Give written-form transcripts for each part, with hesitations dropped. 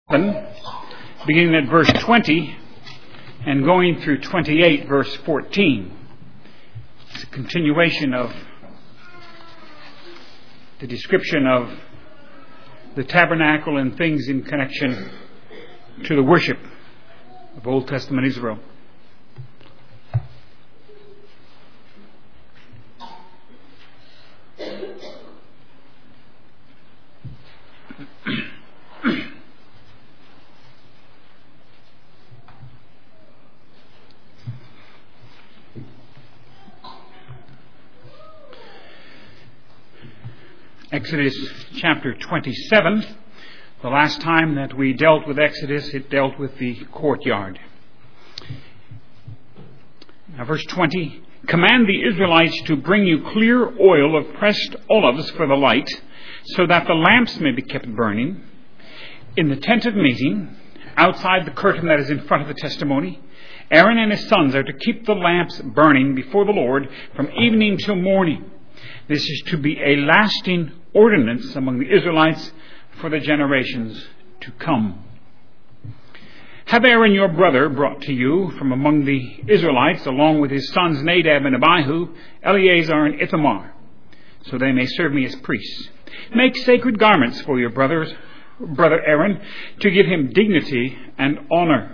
beginning at verse 20 and going through 28, verse 14. It's a continuation of the description of the tabernacle and things in connection to the worship of Old Testament Israel. Exodus chapter 27. The last time that we dealt with Exodus, it dealt with the courtyard. Now, verse 20. Command the Israelites to bring you clear oil of pressed olives for the light, so that the lamps may be kept burning. In the tent of meeting, outside the curtain that is in front of the testimony, Aaron and his sons are to keep the lamps burning before the Lord from evening till morning. This is to be a lasting ordinance among the Israelites for the generations to come. Have Aaron your brother brought to you from among the Israelites, along with his sons Nadab and Abihu, Eleazar and Ithamar, so they may serve me as priests. Make sacred garments for your brother Aaron, to give him dignity and honor.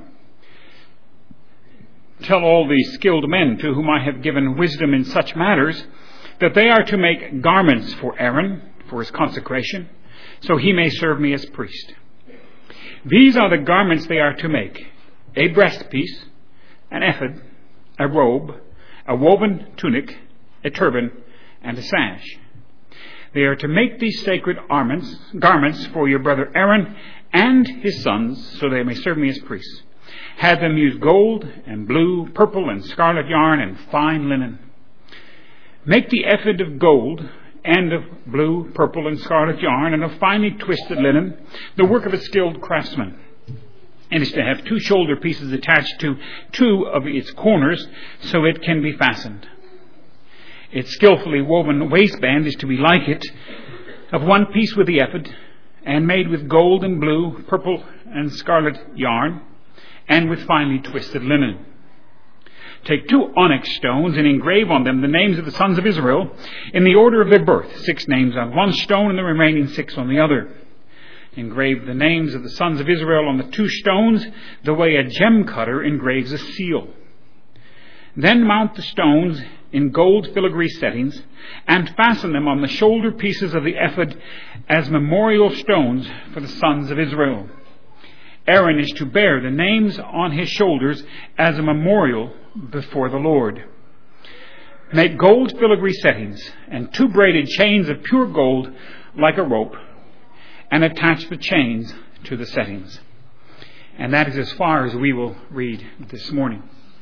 Tell all the skilled men to whom I have given wisdom in such matters, that they are to make garments for Aaron, for his consecration, so he may serve me as priest. These are the garments they are to make: a breastpiece, an ephod, a robe, a woven tunic, a turban, and a sash. They are to make these sacred garments for your brother Aaron and his sons, so they may serve me as priests. Have them use gold and blue, purple, and scarlet yarn and fine linen. Make the ephod of gold and of blue, purple, and scarlet yarn and of finely twisted linen, the work of a skilled craftsman. It is to have 2 shoulder pieces attached to 2 of its corners, so it can be fastened. Its skillfully woven waistband is to be like it, of 1 piece with the ephod, and made with gold and blue, purple, and scarlet yarn, and with finely twisted linen. Take 2 onyx stones and engrave on them the names of the sons of Israel in the order of their birth, 6 names on one stone and the remaining 6 on the other. Engrave the names of the sons of Israel on the 2 stones, the way a gem cutter engraves a seal. Then mount the stones in gold filigree settings and fasten them on the shoulder pieces of the ephod as memorial stones for the sons of Israel. Aaron is to bear the names on his shoulders as a memorial before the Lord. Make gold filigree settings and 2 braided chains of pure gold like a rope, and attach the chains to the settings. And that is as far as we will read this morning.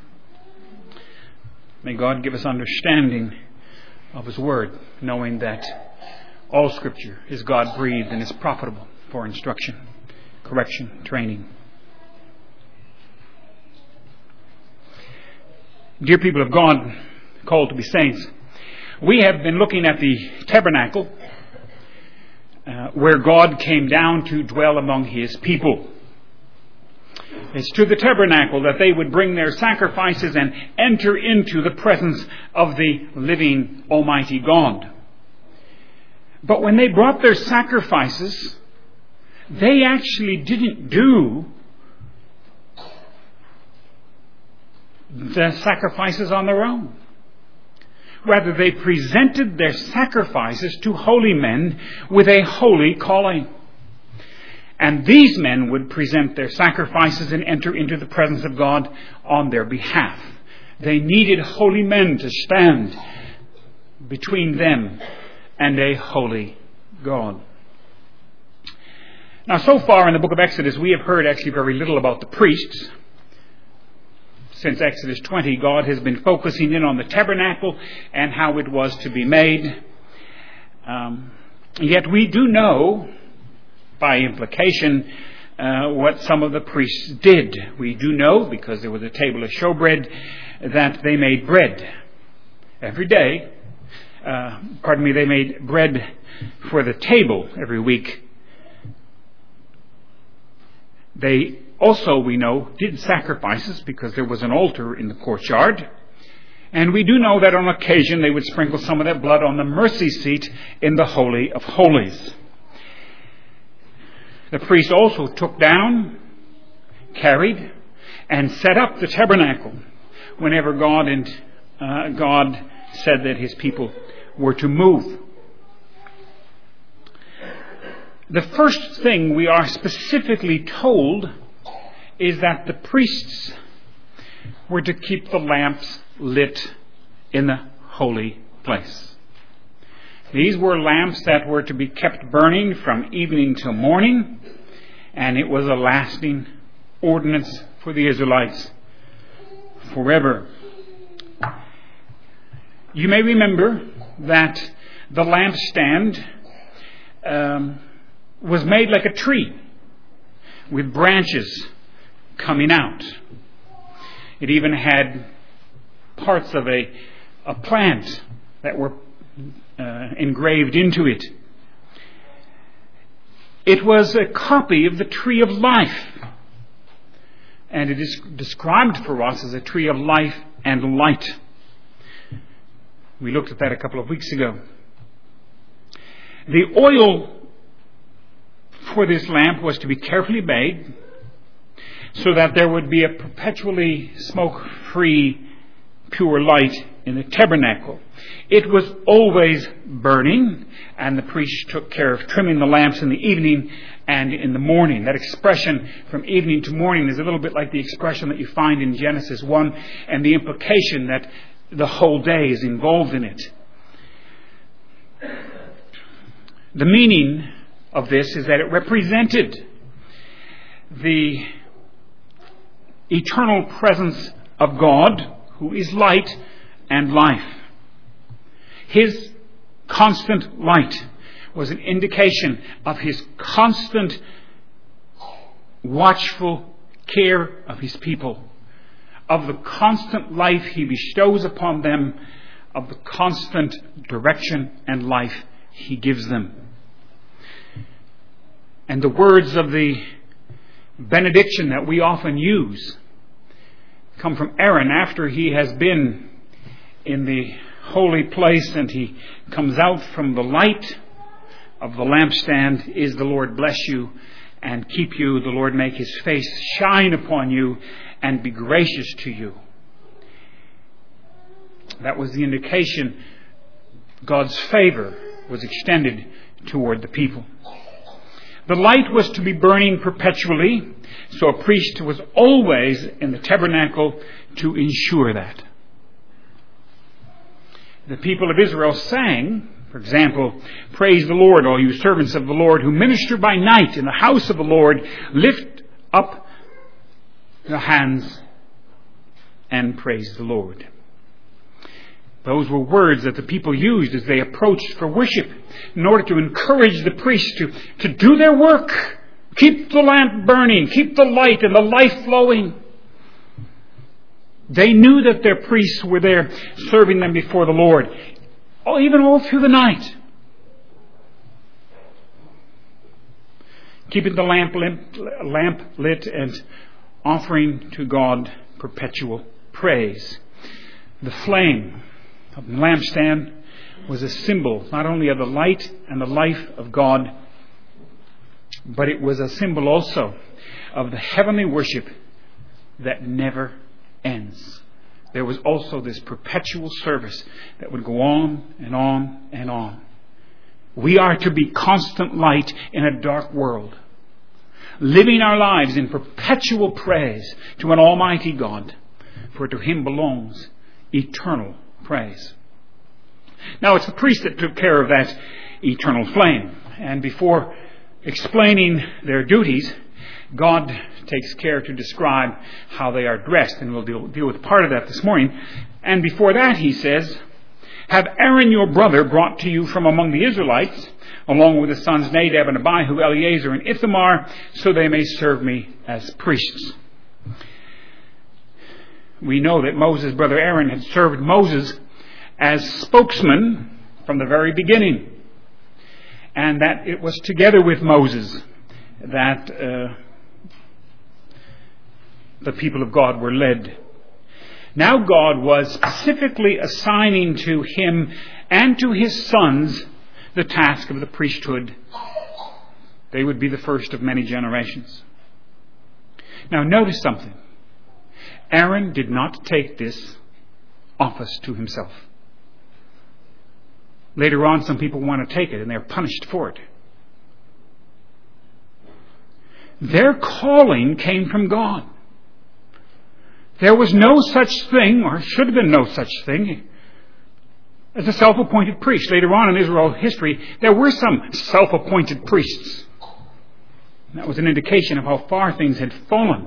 May God give us understanding of His Word, knowing that all Scripture is God-breathed and is profitable for instruction, correction, training. Dear people of God, called to be saints, we have been looking at the tabernacle where God came down to dwell among His people. It's to the tabernacle that they would bring their sacrifices and enter into the presence of the living Almighty God. But when they brought their sacrifices, they actually didn't do the sacrifices on their own. Rather, they presented their sacrifices to holy men with a holy calling. And these men would present their sacrifices and enter into the presence of God on their behalf. They needed holy men to stand between them and a holy God. Now, so far in the book of Exodus, we have heard actually very little about the priests. Since Exodus 20, God has been focusing in on the tabernacle and how it was to be made. Yet we do know, by implication, what some of the priests did. We do know, because there was a table of showbread, that they made bread every day. They made bread for the table every week. They also, we know, did sacrifices because there was an altar in the courtyard. And we do know that on occasion they would sprinkle some of that blood on the mercy seat in the Holy of Holies. The priest also took down, carried, and set up the tabernacle whenever God said that his people were to move. The first thing we are specifically told is that the priests were to keep the lamps lit in the holy place. These were lamps that were to be kept burning from evening till morning, and it was a lasting ordinance for the Israelites forever. You may remember that the lampstand was made like a tree with branches coming out. It even had parts of a plant that were engraved into it. It was a copy of the tree of life, and it is described for us as a tree of life and light. We looked at that a couple of weeks ago. The oil for this lamp was to be carefully made so that there would be a perpetually smoke-free, pure light in the tabernacle. It was always burning, and the priest took care of trimming the lamps in the evening and in the morning. That expression from evening to morning is a little bit like the expression that you find in Genesis 1, and the implication that the whole day is involved in it. The meaning of this is that it represented the eternal presence of God, who is light and life. His constant light was an indication of his constant watchful care of his people, of the constant life he bestows upon them, of the constant direction and life he gives them. And the words of the benediction that we often use come from Aaron after he has been in the holy place and he comes out from the light of the lampstand. Is the Lord bless you and keep you. The Lord make his face shine upon you and be gracious to you. That was the indication God's favor was extended toward the people. The light was to be burning perpetually, so a priest was always in the tabernacle to ensure that. The people of Israel sang, for example, "Praise the Lord, all you servants of the Lord who minister by night in the house of the Lord. Lift up your hands and praise the Lord." Those were words that the people used as they approached for worship in order to encourage the priests to do their work. Keep the lamp burning, keep the light and the life flowing. They knew that their priests were there serving them before the Lord, even all through the night. Keeping the lamp lit and offering to God perpetual praise. The flame of the lampstand was a symbol not only of the light and the life of God, but it was a symbol also of the heavenly worship that never ends. There was also this perpetual service that would go on and on and on. We are to be constant light in a dark world, living our lives in perpetual praise to an almighty God, for to him belongs eternal praise. Now, it's the priest that took care of that eternal flame. And before explaining their duties, God takes care to describe how they are dressed. And we'll deal with part of that this morning. And before that, he says, "Have Aaron your brother brought to you from among the Israelites, along with his sons Nadab and Abihu, Eleazar and Ithamar, so they may serve me as priests." We know that Moses' brother Aaron had served Moses as spokesman from the very beginning, and that it was together with Moses that the people of God were led. Now God was specifically assigning to him and to his sons the task of the priesthood. They would be the first of many generations. Now notice something. Aaron did not take this office to himself. Later on, some people want to take it and they're punished for it. Their calling came from God. There was no such thing, or should have been no such thing, as a self-appointed priest. Later on in Israel history, there were some self-appointed priests. That was an indication of how far things had fallen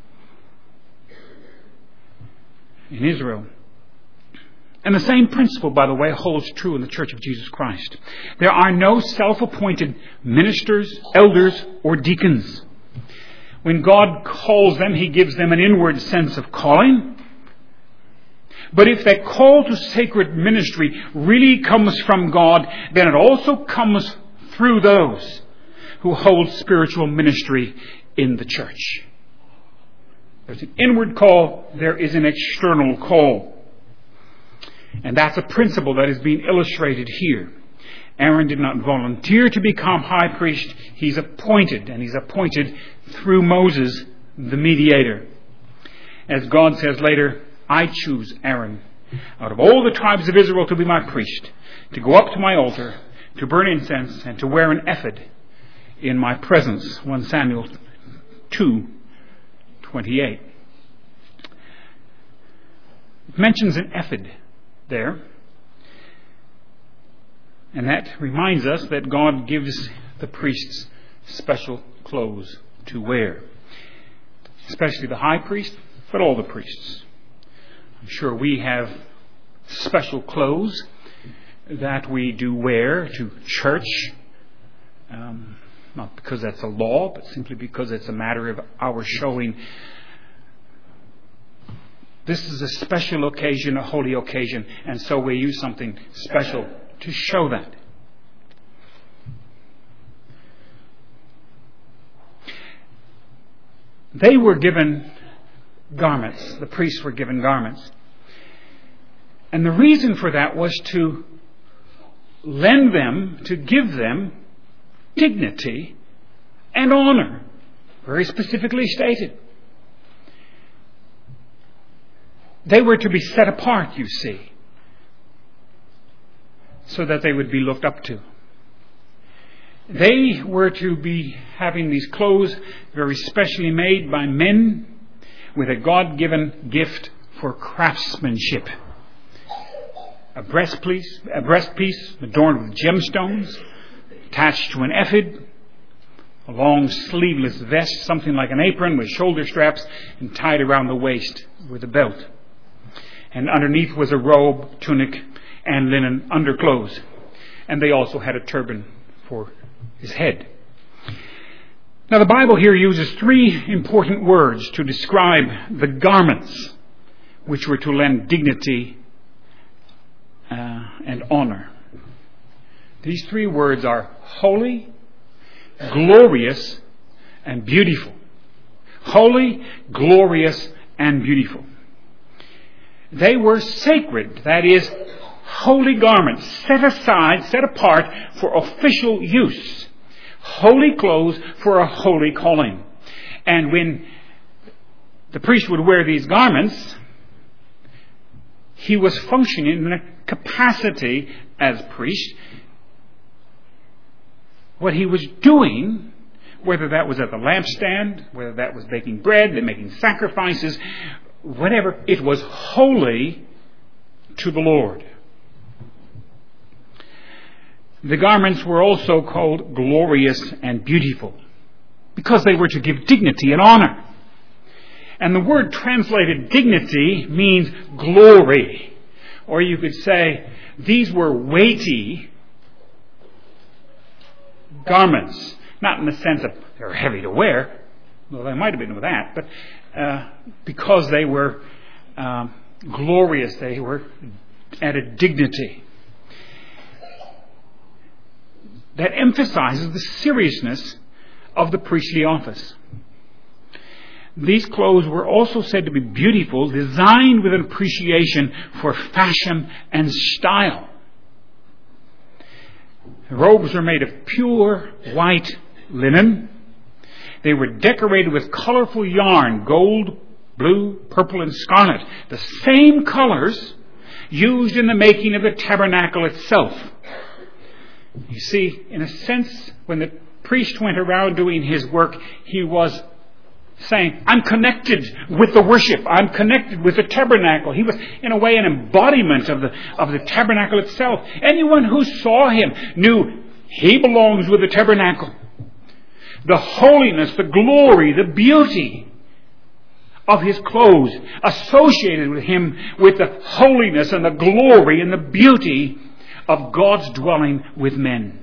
in Israel. And the same principle, by the way, holds true in the Church of Jesus Christ. There are no self-appointed ministers, elders, or deacons. When God calls them, he gives them an inward sense of calling. But if that call to sacred ministry really comes from God, then it also comes through those who hold spiritual ministry in the church. There's an inward call, there is an external call. And that's a principle that is being illustrated here. Aaron did not volunteer to become high priest. He's appointed, and he's appointed through Moses, the mediator. As God says later, I choose Aaron out of all the tribes of Israel to be my priest, to go up to my altar, to burn incense, and to wear an ephod in my presence. 1 Samuel 2:28. It mentions an ephod there. And that reminds us that God gives the priests special clothes to wear. Especially the high priest, but all the priests. I'm sure we have special clothes that we do wear to church. Not because that's a law, but simply because it's a matter of our showing this is a special occasion, a holy occasion, and so we use something special to show that. They were given garments. The priests were given garments. And the reason for that was to lend them, to give them dignity and honor. Very specifically stated. They were to be set apart, you see, so that they would be looked up to. They were to be having these clothes very specially made by men with a God-given gift for craftsmanship. A breastpiece adorned with gemstones, attached to an ephod, a long sleeveless vest, something like an apron with shoulder straps, and tied around the waist with a belt. And underneath was a robe, tunic, and linen underclothes. And they also had a turban for his head. Now the Bible here uses three important words to describe the garments which were to lend dignity and honor. These three words are holy, glorious, and beautiful. Holy, glorious, and beautiful. They were sacred, that is, holy garments, set aside, set apart for official use. Holy clothes for a holy calling. And when the priest would wear these garments, he was functioning in a capacity as priest. What he was doing, whether that was at the lampstand, whether that was baking bread and making sacrifices, whatever, it was holy to the Lord. The garments were also called glorious and beautiful because they were to give dignity and honor. And the word translated dignity means glory. Or you could say these were weighty garments. Not in the sense of they're heavy to wear, though they might have been with that, but because they were glorious, they were added dignity. That emphasizes the seriousness of the priestly office. these clothes were also said to be beautiful, designed with an appreciation for fashion and style. The robes were made of pure white linen. They were decorated with colorful yarn, gold, blue, purple, and scarlet, the same colors used in the making of the tabernacle itself. You see, in a sense, when the priest went around doing his work, he was saying, I'm connected with the worship. I'm connected with the tabernacle. He was, in a way, an embodiment of the tabernacle itself. Anyone who saw him knew he belongs with the tabernacle. The holiness, the glory, the beauty of his clothes associated with him with the holiness and the glory and the beauty of God's dwelling with men.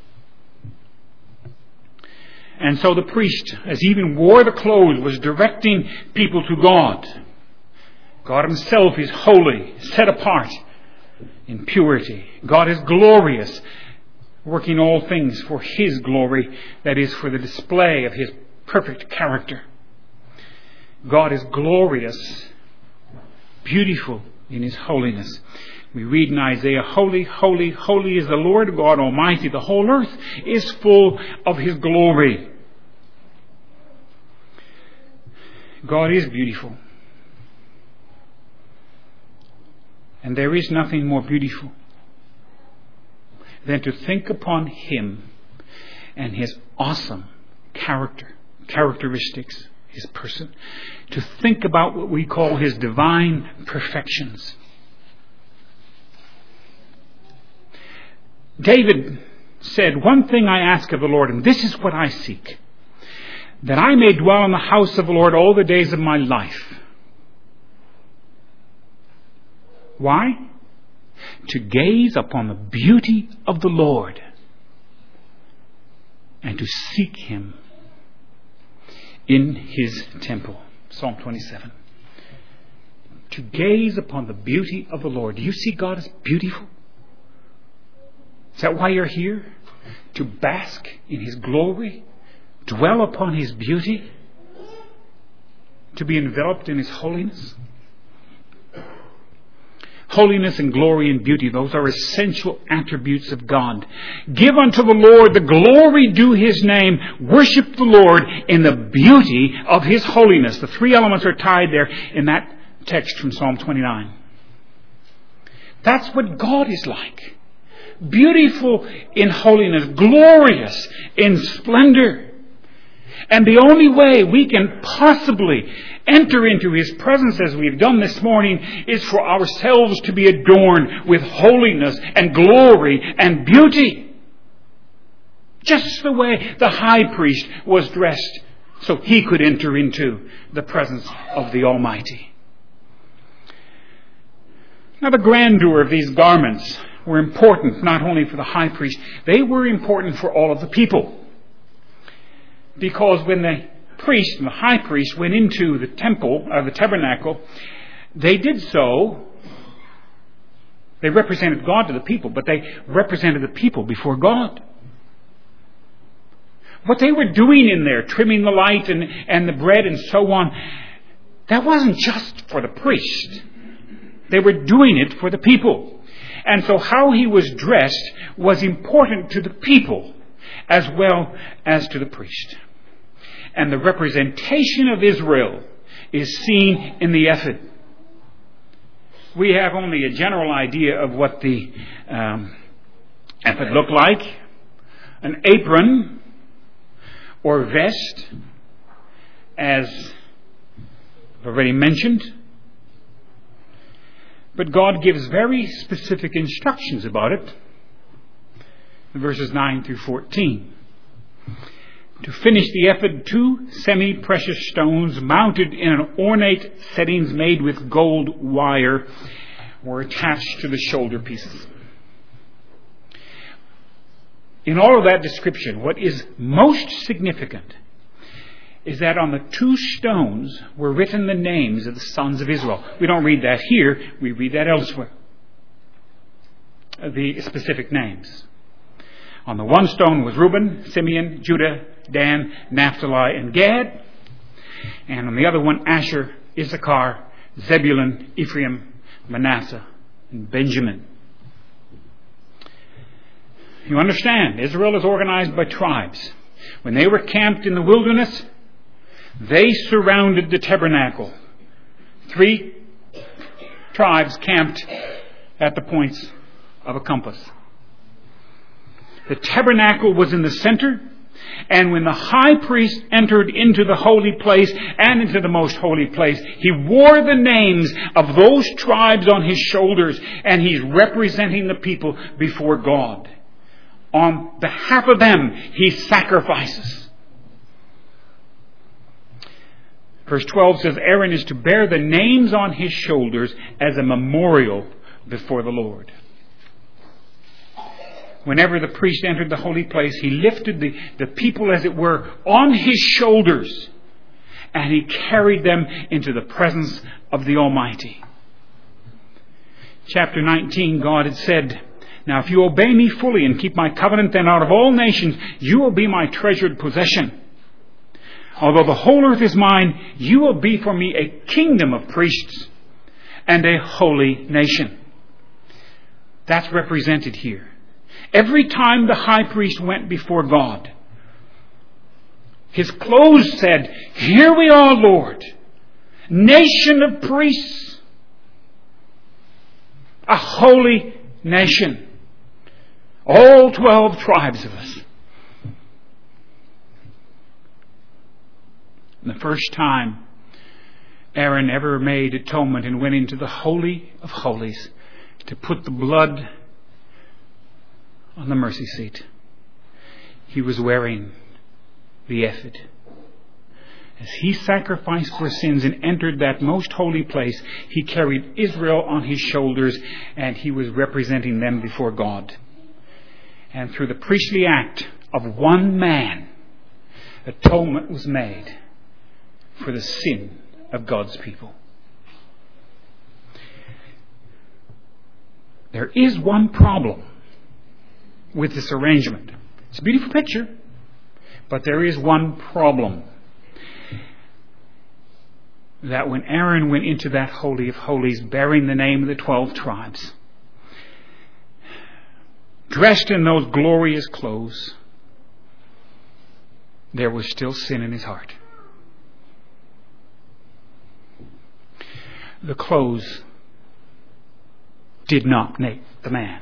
And so the priest, as he even wore the clothes, was directing people to God. God himself is holy, set apart in purity. God is glorious, working all things for his glory, that is, for the display of his perfect character. God is glorious, beautiful in his holiness. We read in Isaiah, holy, holy, holy is the Lord God Almighty. The whole earth is full of his glory. God is beautiful. And there is nothing more beautiful than to think upon him and his awesome characteristics, his person, to think about what we call his divine perfections. David said, one thing I ask of the Lord, and this is what I seek, that I may dwell in the house of the Lord all the days of my life. Why? To gaze upon the beauty of the Lord and to seek him in his temple. Psalm 27. To gaze upon the beauty of the Lord. Do you see God as beautiful? Is that why you're here? To bask in his glory? Dwell upon his beauty? To be enveloped in his holiness? Holiness and glory and beauty, those are essential attributes of God. Give unto the Lord the glory due his name. Worship the Lord in the beauty of his holiness. The three elements are tied there in that text from Psalm 29. That's what God is like. Beautiful in holiness, glorious in splendor. And the only way we can possibly enter into his presence, as we've done this morning, is for ourselves to be adorned with holiness and glory and beauty. Just the way the high priest was dressed so he could enter into the presence of the Almighty. Now, the grandeur of these garments were important not only for the high priest, they were important for all of the people. Because when the priest and the high priest went into the temple, or the tabernacle, they did so. They represented God to the people, but they represented the people before God. What they were doing in there, trimming the light and the bread and so on, that wasn't just for the priest. They were doing it for the people. And so how he was dressed was important to the people as well as to the priest. And the representation of Israel is seen in the ephod. We have only a general idea of what the ephod looked like. An apron or vest, as I've already mentioned. But God gives very specific instructions about it in verses 9 through 14. To finish the ephod, 2 semi-precious stones mounted in an ornate settings made with gold wire were attached to the shoulder pieces. In all of that description, what is most significant is that on the 2 stones were written the names of the sons of Israel. We don't read that here, we read that elsewhere. The specific names. On the 1 stone was Reuben, Simeon, Judah, Dan, Naphtali, and Gad. And on the other one, Asher, Issachar, Zebulun, Ephraim, Manasseh, and Benjamin. You understand, Israel is organized by tribes. When they were camped in the wilderness, they surrounded the tabernacle. 3 tribes camped at the points of a compass. The tabernacle was in the center, and when the high priest entered into the holy place and into the most holy place, he wore the names of those tribes on his shoulders, and he's representing the people before God. On behalf of them, he sacrifices. Verse 12 says, Aaron is to bear the names on his shoulders as a memorial before the Lord. Whenever the priest entered the holy place, he lifted the people, as it were, on his shoulders, and he carried them into the presence of the Almighty. Chapter 19, God had said, now if you obey me fully and keep my covenant, then out of all nations you will be my treasured possession. Although the whole earth is mine, you will be for me a kingdom of priests and a holy nation. That's represented here. Every time the high priest went before God, his clothes said, here we are, Lord, nation of priests, a holy nation. All 12 tribes of us. The first time Aaron ever made atonement and went into the Holy of Holies to put the blood on the mercy seat, he was wearing the ephod. As he sacrificed for sins and entered that most holy place, he carried Israel on his shoulders, and he was representing them before God. And through the priestly act of one man, atonement was made for the sin of God's people. There is one problem with this arrangement. It's a beautiful picture, but there is one problem. That when Aaron went into that Holy of Holies bearing the name of the 12 tribes, dressed in those glorious clothes, there was still sin in his heart. The clothes did not make the man.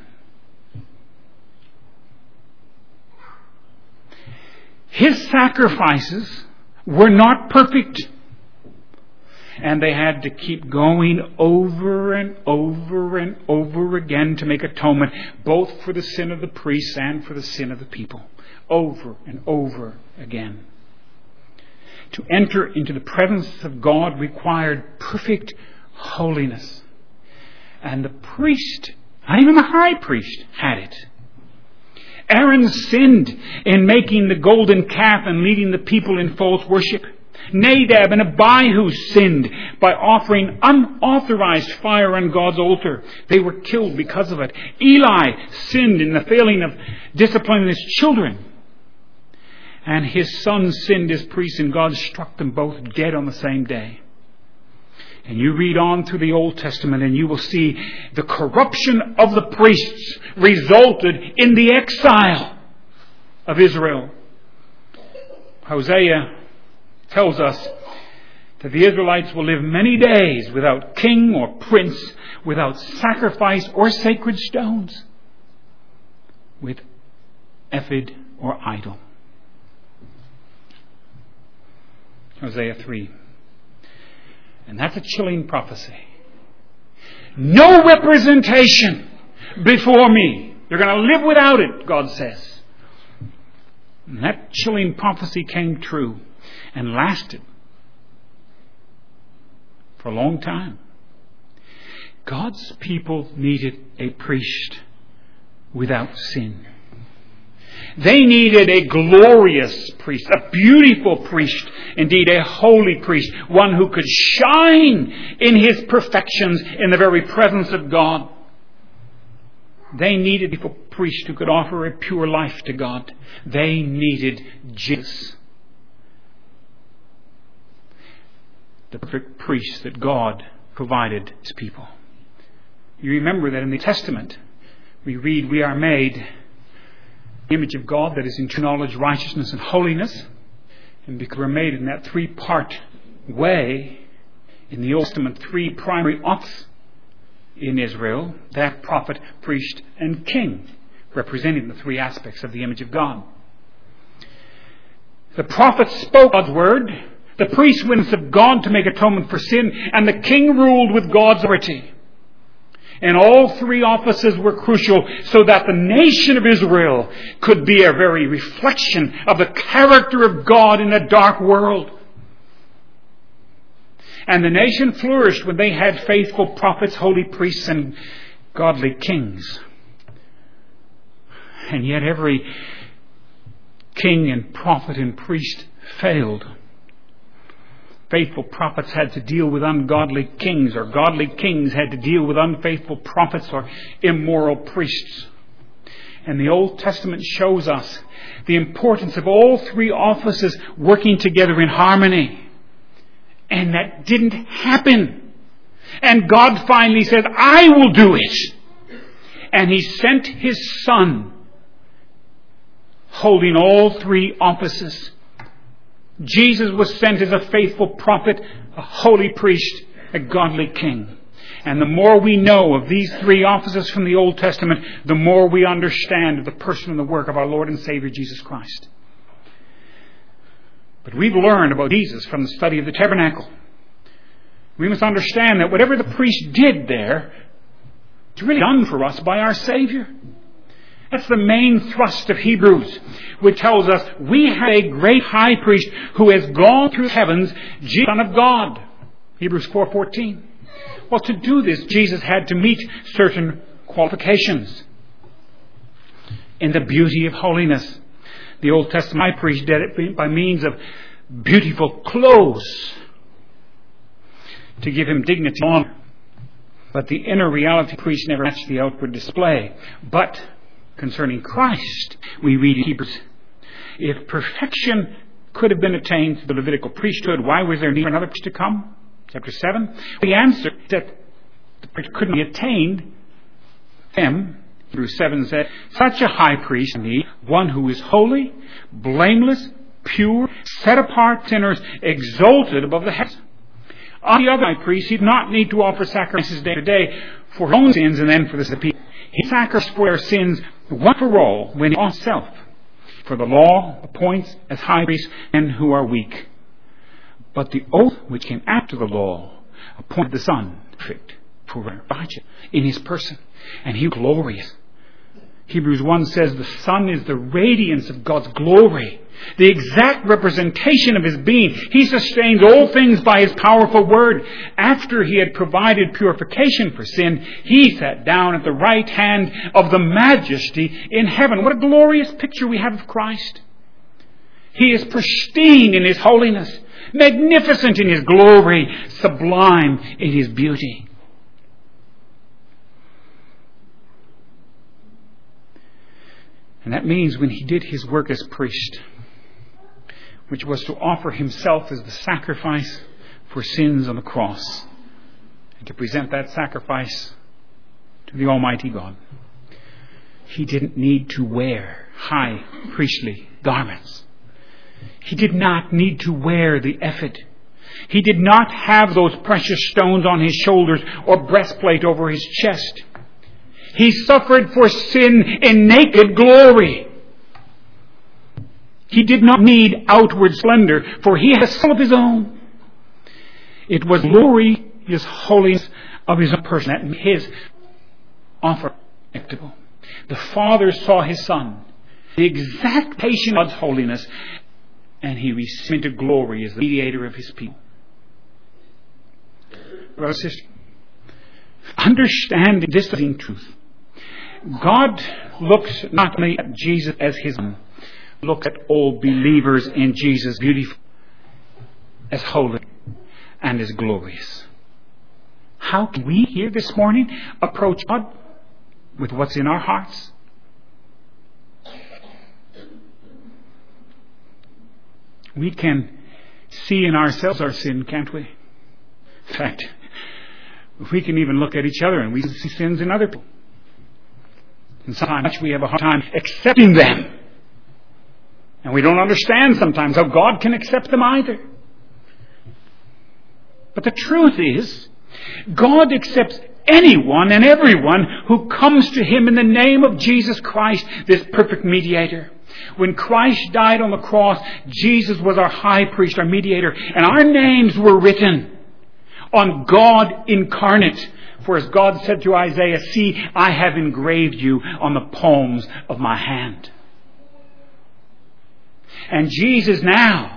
His sacrifices were not perfect, and they had to keep going over and over and over again to make atonement, both for the sin of the priests and for the sin of the people. Over and over again. To enter into the presence of God required perfect holiness. And the priest, not even the high priest, had it. Aaron sinned in making the golden calf and leading the people in false worship. Nadab and Abihu sinned by offering unauthorized fire on God's altar. They were killed because of it. Eli sinned in the failing of disciplining his children. And his sons sinned as priests, and God struck them both dead on the same day. And you read on through the Old Testament and you will see the corruption of the priests resulted in the exile of Israel. Hosea tells us that the Israelites will live many days without king or prince, without sacrifice or sacred stones, with ephod or idol. Hosea 3. And that's a chilling prophecy. No representation before me. You're going to live without it, God says. And that chilling prophecy came true and lasted for a long time. God's people needed a priest without sin. They needed a glorious priest, a beautiful priest, indeed a holy priest, one who could shine in his perfections in the very presence of God. They needed a priest who could offer a pure life to God. They needed Jesus. the perfect priest that God provided his people. You remember that in the Testament we read, we are made in the image of God that is in true knowledge, righteousness, and holiness. And because we're made in that three-part way, in the Old Testament, three primary offices in Israel, that prophet, priest, and king, representing the three aspects of the image of God. The prophet spoke God's word, the priest witnessed of God to make atonement for sin, and the king ruled with God's authority. And all three offices were crucial so that the nation of Israel could be a very reflection of the character of God in a dark world. And the nation flourished when they had faithful prophets, holy priests, and godly kings. And yet every king and prophet and priest failed. Faithful prophets had to deal with ungodly kings, or godly kings had to deal with unfaithful prophets or immoral priests. And the Old Testament shows us the importance of all three offices working together in harmony. And that didn't happen. And God finally said, I will do it. And He sent His Son, holding all three offices. Jesus was sent as a faithful prophet, a holy priest, a godly king. And the more we know of these three offices from the Old Testament, the more we understand the person and the work of our Lord and Savior Jesus Christ. But we've learned about Jesus from the study of the tabernacle. We must understand that whatever the priest did there, it's really done for us by our Savior. That's the main thrust of Hebrews, which tells us we have a great high priest who has gone through the heavens, Jesus, Son of God. Hebrews 4:14. Well, to do this, Jesus had to meet certain qualifications in the beauty of holiness. The Old Testament high priest did it by means of beautiful clothes to give him dignity and honor. But the inner reality of the priest never matched the outward display. But concerning Christ, we read in Hebrews, if perfection could have been attained through the Levitical priesthood, why was there need for another priest to come? Chapter 7. The answer is that the priest couldn't be attained. Hebrews 7 said, such a high priest need one who is holy, blameless, pure, set apart sinners, exalted above the heavens. On the other high priest, he did not need to offer sacrifices day to day for his own sins and then for the sins of the people. He sacrificed for their sins once for all when he offered himself. For the law appoints as high priests men who are weak. But the oath which came after the law appointed the Son perfect, for righteous in His person, and He was glorious. Hebrews 1 says the Son is the radiance of God's glory, the exact representation of His being. He sustains all things by His powerful word. After He had provided purification for sin, He sat down at the right hand of the Majesty in heaven. What a glorious picture we have of Christ. He is pristine in His holiness, magnificent in His glory, sublime in His beauty. And that means when He did His work as priest, which was to offer Himself as the sacrifice for sins on the cross, and to present that sacrifice to the Almighty God, He didn't need to wear high priestly garments. He did not need to wear the ephod. He did not have those precious stones on His shoulders or breastplate over His chest. He suffered for sin in naked glory. He did not need outward splendor, for He had a soul of His own. It was glory, His holiness of His own person, that made His offer acceptable. The Father saw His Son, the exact patient of God's holiness, and He received into glory as the mediator of His people. Brothers and sisters, understanding this truth, God looks not only at Jesus as His Son, looks at all believers in Jesus beautiful, as holy, and as glorious. How can we here this morning approach God with what's in our hearts? We can see in ourselves our sin, can't we? In fact, we can even look at each other and we see sins in other people. And sometimes we have a hard time accepting them. And we don't understand sometimes how God can accept them either. But the truth is, God accepts anyone and everyone who comes to Him in the name of Jesus Christ, this perfect mediator. When Christ died on the cross, Jesus was our high priest, our mediator, and our names were written on God incarnate. For as God said to Isaiah, "See, I have engraved you on the palms of my hand." And Jesus now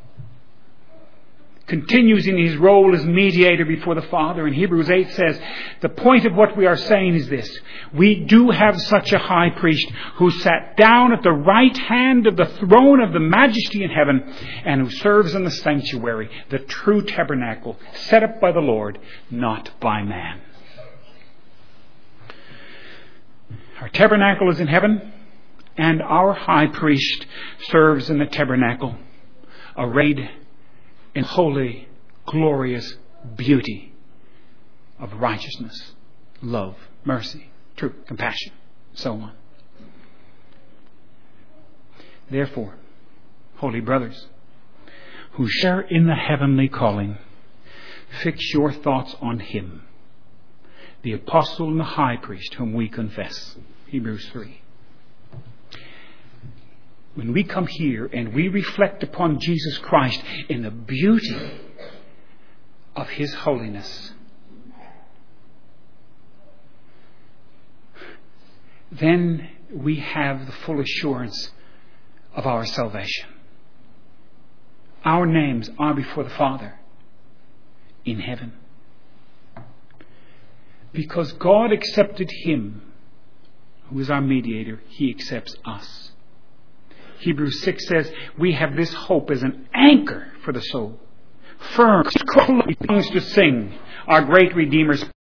continues in His role as mediator before the Father. And Hebrews 8 says, the point of what we are saying is this: we do have such a high priest who sat down at the right hand of the throne of the majesty in heaven, and who serves in the sanctuary, the true tabernacle, set up by the Lord, not by man. Our tabernacle is in heaven, and our high priest serves in the tabernacle, arrayed in holy, glorious beauty of righteousness, love, mercy, truth, compassion, so on. Therefore, holy brothers, who share in the heavenly calling, fix your thoughts on Him, the apostle and the high priest whom we confess. Hebrews 3. When we come here and we reflect upon Jesus Christ in the beauty of His holiness, then we have the full assurance of our salvation. Our names are before the Father in heaven. Because God accepted Him, who is our mediator, He accepts us. Hebrews 6 says, we have this hope as an anchor for the soul, firm, tongues to sing our great Redeemer's